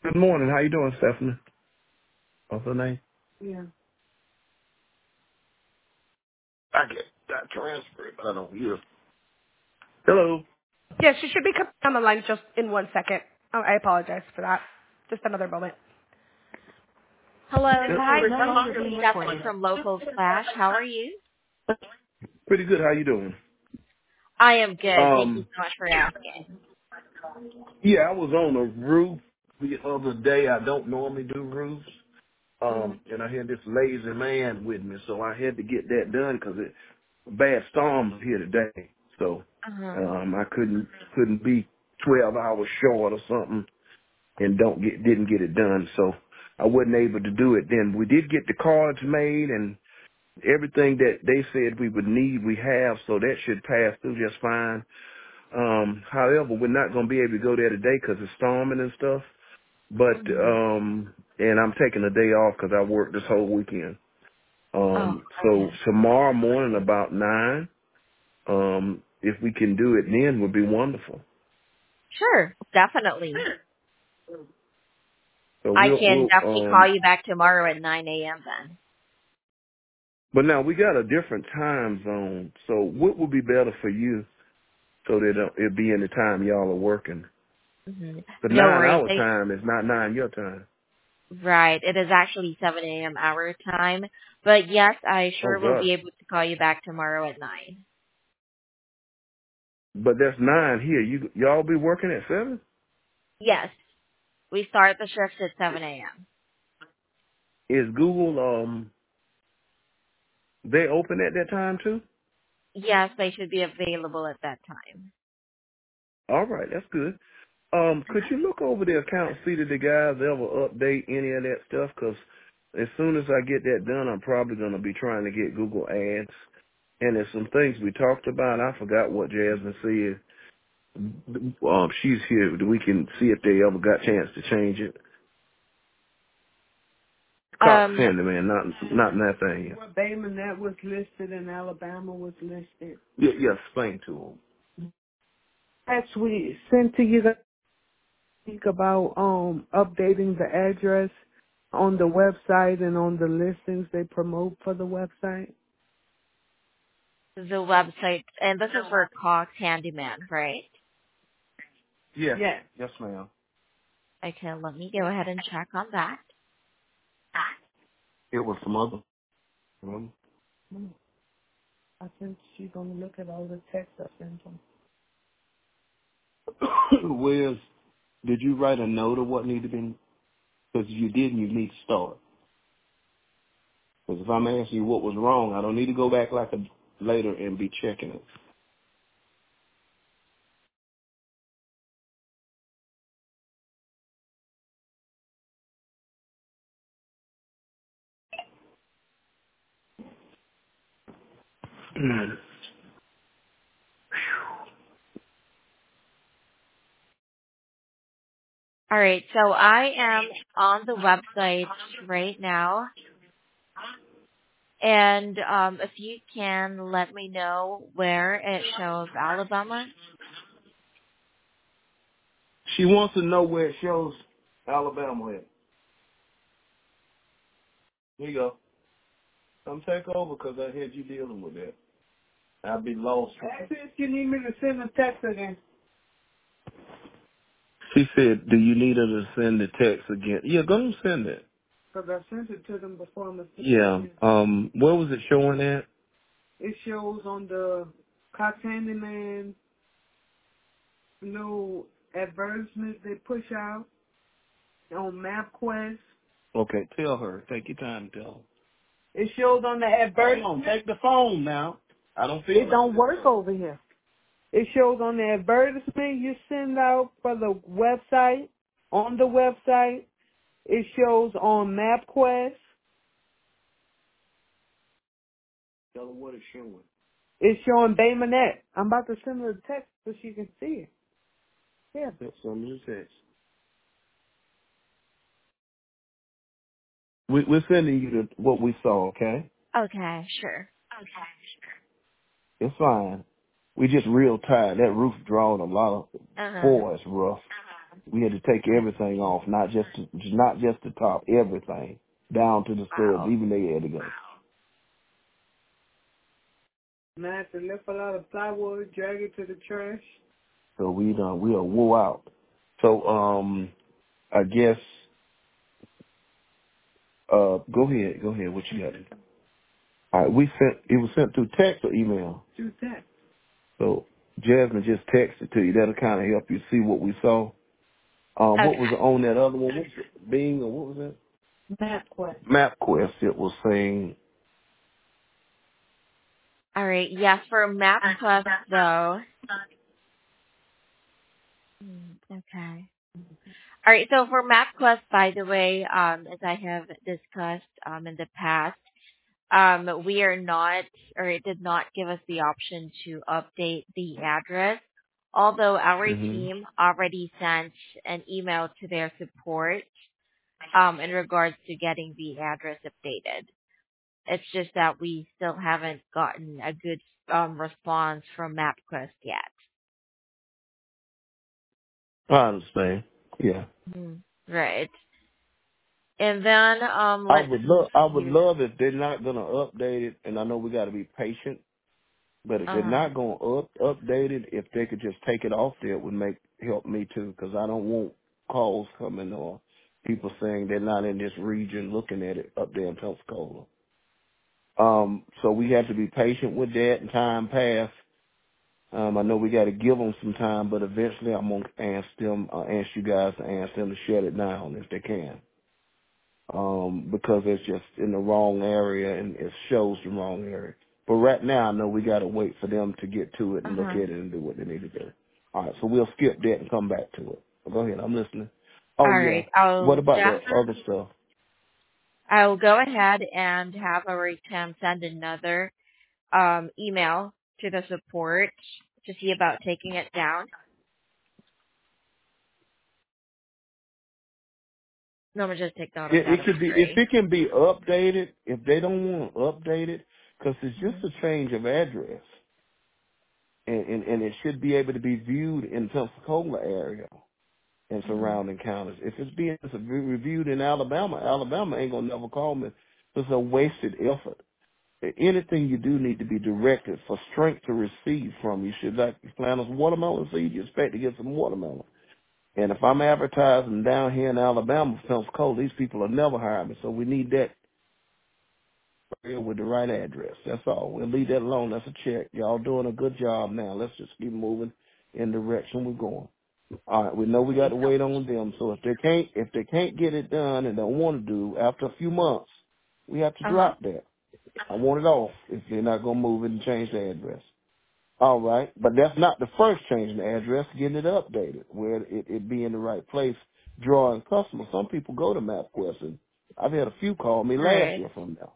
Good morning. How you doing, Stephanie? What's her name? Yeah. I get that transfer, but I don't hear. Hello. Yes, she should be coming on the line just in 1 second. Oh, I apologize for that. Just another moment. Hello. Yes. Hi, this is Stephanie from Local Flash. How are you? Pretty good. How you doing? I am good. Thank you Um, so much for asking. yeah, I was on a roof the other day. I don't normally do roofs. And I had this lazy man with me, so I had to get that done because it bad storms here today. So Uh-huh. I couldn't be 12 hours short or something and didn't get it done. So I wasn't able to do it then. We did get the cards made and everything that they said we would need, we have, so that should pass through just fine. However, we're not going to be able to go there today because it's storming and stuff. But Mm-hmm. and I'm taking a day off because I worked this whole weekend. Oh, So okay. tomorrow morning about 9, if we can do it then, would be wonderful. Sure, definitely. So I we'll can we'll definitely call you back tomorrow at 9 a.m. But now we got a different time zone. So what would be better for you so that it'll be in the time y'all are working? then. The No worries. 9-hour time is not 9 your time. Right. It is actually 7 a.m. our time. But yes, I Oh sure will gosh. be able to call you back tomorrow at 9. But that's 9 here. Y'all be working at 7? Yes. We start the shift at 7 a.m. Is Google they open at that time too? Yes, they should be available at that time. All right, that's good. Could you look over the account, see that the guys ever update any of that stuff? Because as soon as I get that done, I'm probably going to be trying to get Google Ads. And there's some things we talked about. I forgot what Jasmine said. She's here. We can see if they ever got a chance to change it. Cox Um, Handyman, not Nathaniel. Well, Bayman, that was listed and Alabama was listed. Yeah, explain to them. Actually, sent to you guys speak about updating the address on the website and on the listings they promote for the website. the website, and this is for Cox Handyman, right? Yeah. Yes, ma'am. Okay, let me go ahead and check on that. It was some other. I think she's gonna look at all the text I sent them. Where's did you write a note of what needed to be? Because if you didn't, you need to start. Because if I'm asking you what was wrong, I don't need to go back like later and be checking it. All right, so I am on the website right now, and if you can let me know where it shows Alabama. She wants to know where it shows Alabama at. Here you go. Come take over because I had you dealing with that. I'll be lost. Ask her if you need me to send a text again. She said, do you need her to send the text again? Yeah, go and send it. Because I sent it to them before, Mr. Yeah. Where was it showing at? It shows on the Cox Handyman little advertisements they push out on MapQuest. Okay, tell her. Take your time, tell her. It shows on the advertisement. Take the phone now. I don't feel it don't work over here. It shows on the advertisement you send out for the website. On the website, it shows on MapQuest. Tell her what it's showing. It's showing Bay Manette. I'm about to send her a text so she can see it. Yeah. That's some new text. We're sending you what we saw, okay? Okay, sure. It's fine. We just real tired. That roof drawing a lot of Uh-huh. boys rough. We had to take everything off, not just the top, everything down to the studs, Wow. even they had to go. Man, I had to lift a lot of plywood, drag it to the trash. So we are wore out. So I guess go ahead. What you got? All right, it was sent through text or email? Through text. So Jasmine just texted to you. That'll kind of help you see what we saw. Okay. What was on that other one? What's it? Bing or what was that? MapQuest. MapQuest. It was saying. All right. Yes, for MapQuest though. Okay. All right. So for MapQuest, by the way, as I have discussed in the past, we are not, or it did not give us the option to update the address. Although our team already sent an email to their support in regards to getting the address updated. It's just that we still haven't gotten a good response from MapQuest yet. I understand. Yeah. Right. And then I let's would see here. love if they're not gonna update it, and I know we got to be patient. But if they're Uh-huh. not gonna update it, if they could just take it off there, it would help me too, because I don't want calls coming or people saying they're not in this region looking at it up there in Pensacola. So we have to be patient with that, and time pass. I know we got to give them some time, but eventually I'm gonna ask you guys to ask them to shut it down if they can. Because it's just in the wrong area and it shows the wrong area. But right now, I know we got to wait for them to get to it and look at Uh-huh. it and do what they need to do. All right, so we'll skip that and come back to it. Go ahead, I'm listening. Oh All yeah. right. What about the other stuff? I'll go ahead and have our team send another email to the support to see about taking it down. No, I'm gonna just take note of that. It I'm could be if sorry. it can be updated. If they don't want to update it, because it's just a change of address, and it should be able to be viewed in Pensacola area and surrounding counties. If it's being reviewed in Alabama, Alabama ain't gonna never call me. It's a wasted effort. Anything you do need to be directed for strength to receive from. You should like plant us watermelon seed, you expect to get some watermelon. And if I'm advertising down here in Alabama, Pensacola, these people will never hire me. So we need that with the right address. That's all. We'll leave that alone. That's a check. Y'all doing a good job now. Let's just keep moving in the direction we're going. All right, we know we got to wait on them. So if they can't get it done and don't want to do after a few months, we have to Uh-huh. drop that. I want it off if they're not gonna move it and change the address. All right, but that's not the first change in the address. Getting it updated where it be in the right place, drawing customers. Some people go to MapQuest, and I've had a few call me last Right. year from there.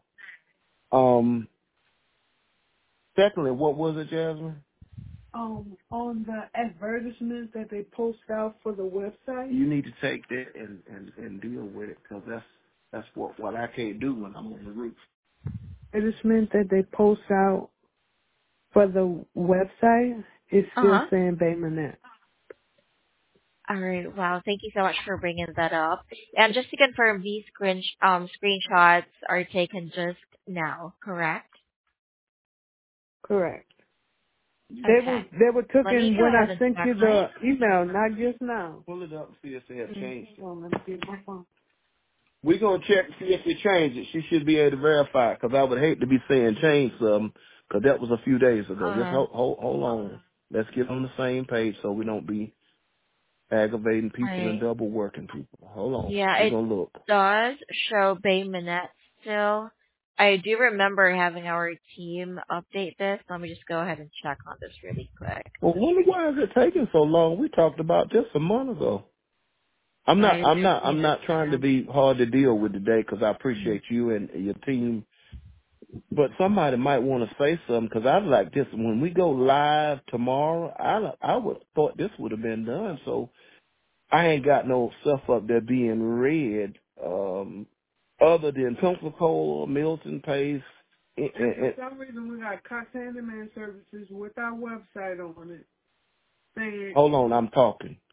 Secondly, what was it, Jasmine? On the advertisements that they post out for the website. You need to take that and deal with it, because that's what I can't do when I'm on the roof. Advertisement that they post out for the website is still Uh-huh. saying Bay Minette. All right. Wow. Thank you so much for bringing that up. And just to confirm, these screenshots are taken just now, correct? Correct. Okay. They were Let me taken go when ahead I and sent check you my. the email, not just now. Pull it up and see if they have changed it. Hold on, let me get my phone. We're going to check to see if they changed it. She should be able to verify it, because I would hate to be saying change something, because that was a few days ago. Just Uh-huh. hold on. Let's get on the same page so we don't be aggravating All people and right. double working people. Hold on. Yeah, We're it going to look. does show Bay Minette still. I do remember having our team update this. Let me just go ahead and check on this really quick. Well, wonder why is it taking so long? We talked about this a month ago. I'm not, I I'm do not, I'm not trying to understand. be hard to deal with today, because I appreciate you and your team. But somebody might want to say something, because I'd like this. When we go live tomorrow, I would thought this would have been done. So I ain't got no stuff up there being read, other than Pensacola, Milton Pace. For some reason, we got Cox Handyman Services with our website on it. Saying, hold on, I'm talking.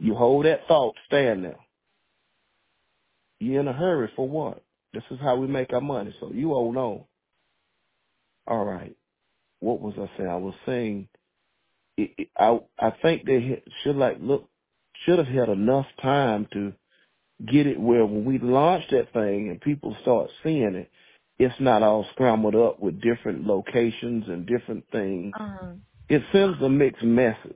You hold that thought, stand there. You in a hurry for what? This is how we make our money, so you hold on. All right. What was I saying? I was saying, I think they should have had enough time to get it where when we launch that thing and people start seeing it, it's not all scrambled up with different locations and different things. It sends a mixed message.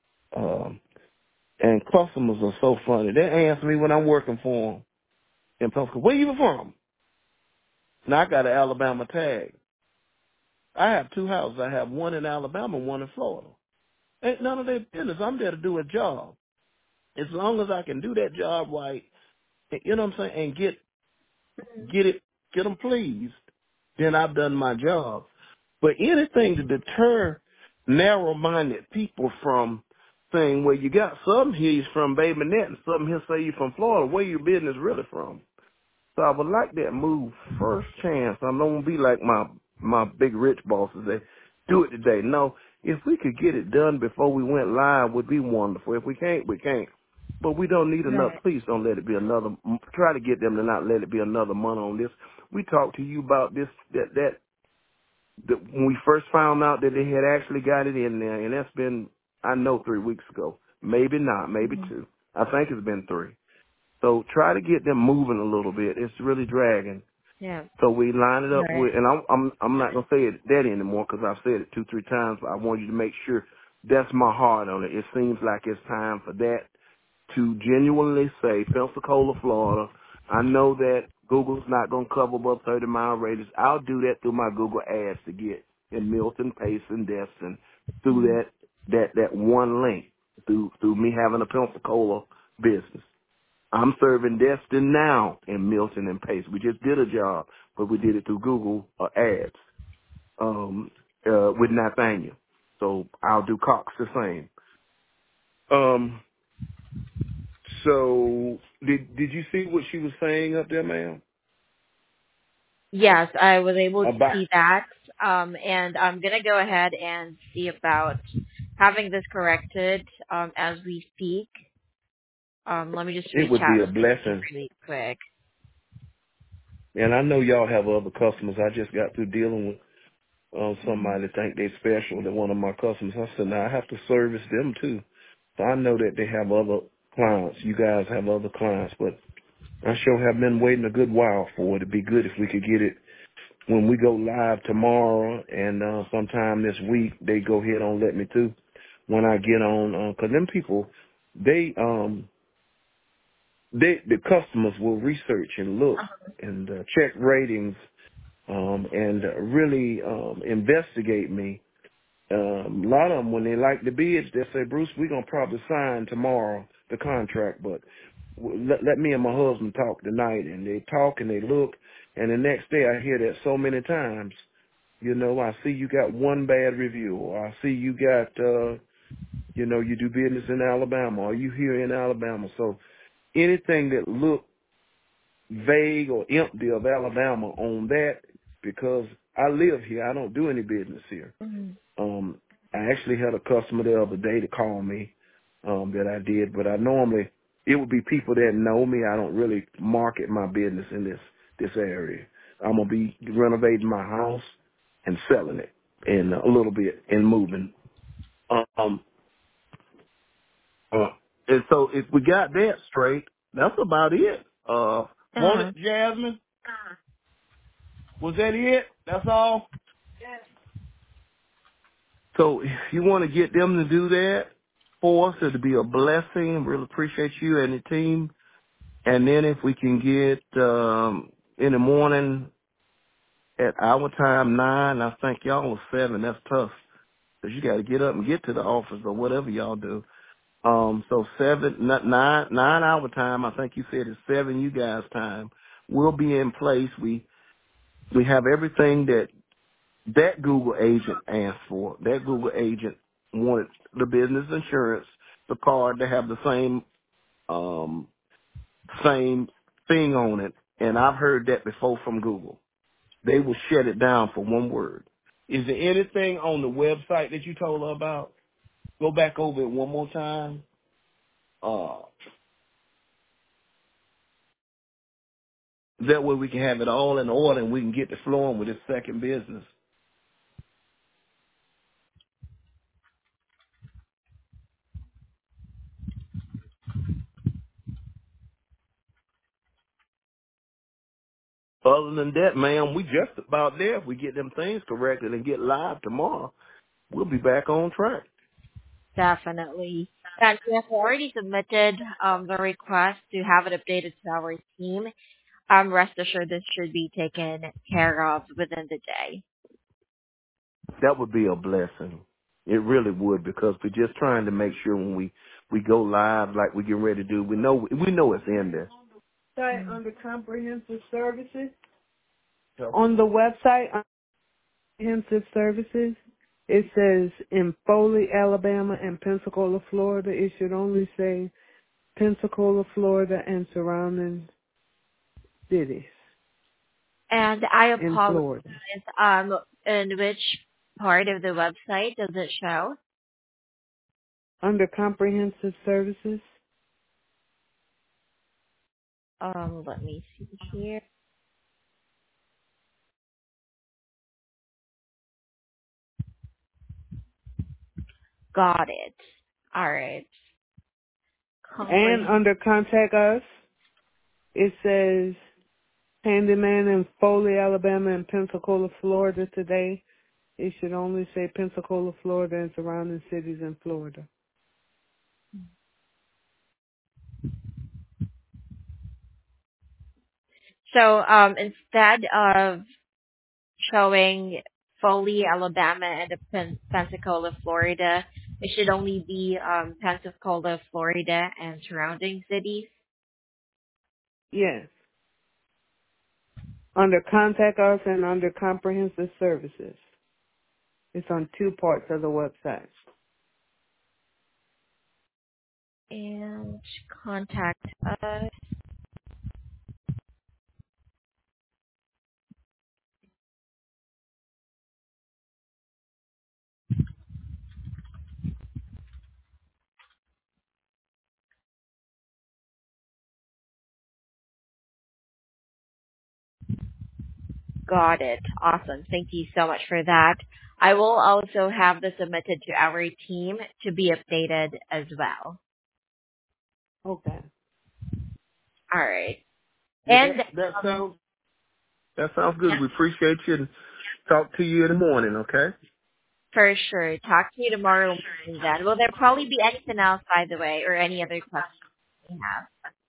And customers are so funny. They ask me when I'm working for them in Pensacola, where you from? Now I got an Alabama tag. I have 2 houses. I have one in Alabama, one in Florida. Ain't none of their business. I'm there to do a job. As long as I can do that job right, you know what I'm saying, and get them pleased, then I've done my job. But anything to deter narrow-minded people from saying, well, you got some here's from Baby Net and some here say you from Florida, where your business really from? So I would like that move first chance. I don't want to be like my big rich bosses that do it today. No, if we could get it done before we went live would be wonderful. If we can't, we can't. But we don't need enough. Right. Please don't let it be another. Try to get them to not let it be another month on this. We talked to you about this, that when we first found out that they had actually got it in there, and that's been, I know, 3 weeks ago. Maybe not, maybe 2. I think it's been 3. So try to get them moving a little bit. It's really dragging. Yeah. So we line it up Right. with, and I'm not gonna say it that anymore because I've said it 2-3 times. But I want you to make sure that's my heart on it. It seems like it's time for that to genuinely say Pensacola, Florida. I know that Google's not gonna cover above 30-mile radius. I'll do that through my Google ads to get in Milton, Pace, and Destin through that one link through me having a Pensacola business. I'm serving Destin now in Milton and Pace. We just did a job, but we did it through Google ads with Nathaniel. So I'll do Cox the same. So did you see what she was saying up there, ma'am? Yes, I was able to About see that. And I'm going to go ahead and see about having this corrected as we speak. Let me just it reach would be out a blessing. really quick. And I know y'all have other customers. I just got through dealing with somebody that think they special, that one of my customers. I said, now I have to service them too. So I know that they have other clients. You guys have other clients, but I sure have been waiting a good while for it. It'd be good if we could get it when we go live tomorrow and sometime this week. They go ahead and let me too when I get on, cause them people, the customers will research and look and check ratings and really investigate me. A lot of them, when they like the bids, they say, Bruce, we're going to probably sign tomorrow the contract, but let me and my husband talk tonight. And they talk and they look, and the next day I hear that so many times. You know, I see you got one bad review, or I see you got, you do business in Alabama, or you here in Alabama. So anything that look vague or empty of Alabama on that, because I live here, I don't do any business here. I actually had a customer the other day to call me that I did, but I normally, it would be people that know me. I don't really market my business in this area. I'm going to be renovating my house and selling it in a little bit and moving. Um, and so if we got that straight, that's about it. Want it, Jasmine? Was that it? That's all? So if you want to get them to do that for us, it'd be a blessing. Really appreciate you and the team. And then if we can get in the morning at our time, 9, I think y'all was 7. That's tough because you got to get up and get to the office or whatever y'all do. So 9 our time. I think you said it's 7 you guys' time. We'll be in place. We have everything that Google agent asked for. That Google agent wanted the business insurance, the card to have the same thing on it. And I've heard that before from Google. They will shut it down for one word. Is there anything on the website that you told her about? Go back over it one more time. Uh, that way we can have it all in order and we can get the flowing with this second business. Other than that, ma'am, we just about there. If we get them things corrected and get live tomorrow, we'll be back on track. Definitely. And we have already submitted the request to have it updated to our team. Rest assured this should be taken care of within the day. That would be a blessing. It really would, because we're just trying to make sure when we go live like we get ready to do, we know it's in there. Site under comprehensive services. On the website, comprehensive services, it says in Foley, Alabama and Pensacola, Florida. It should only say Pensacola, Florida and surrounding cities And I in apologize. Florida. In which part of the website does it show? Under comprehensive services. Let me see here. Got it. All right. And under contact us, it says handyman in Foley, Alabama and Pensacola, Florida today. It should only say Pensacola, Florida and surrounding cities in Florida. So instead of showing Foley, Alabama, and Pensacola, Florida, it should only be Pensacola, Florida, and surrounding cities. Yes. Under contact us and under comprehensive services. It's on two parts of the website. And contact us. Got it. Awesome. Thank you so much for that. I will also have this submitted to our team to be updated as well. Okay. All right. Yeah, And that sounds good. We appreciate you and talk to you in the morning, okay? for sure, talk to you tomorrow morning then. Will there probably be anything else, by the way, or any other questions you have?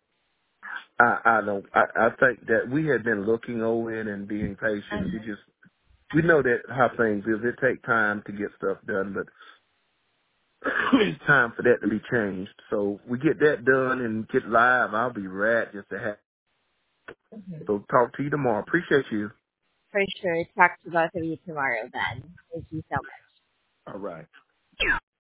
I think that we had been looking over it and being patient. We know that how things is. It takes time to get stuff done, but it's time for that to be changed. So we get that done and get live. I'll be rad just to have. So talk to you tomorrow. Appreciate you. For sure, talk to both of you tomorrow then. Thank you so much. All right.